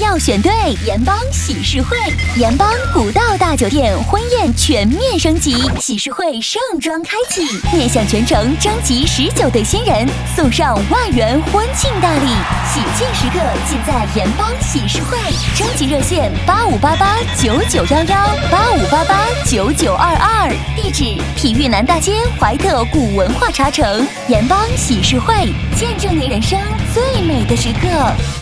要选对盐帮喜事会。盐帮古道大酒店婚宴全面升级，喜事会盛装开启，面向全城征集19对新人，送上1万元婚庆大礼，喜庆时刻尽在盐帮喜事会。征集热线85889911，85889922，地址体育南大街怀特古文化茶城。盐帮喜事会，见证您人生最美的时刻。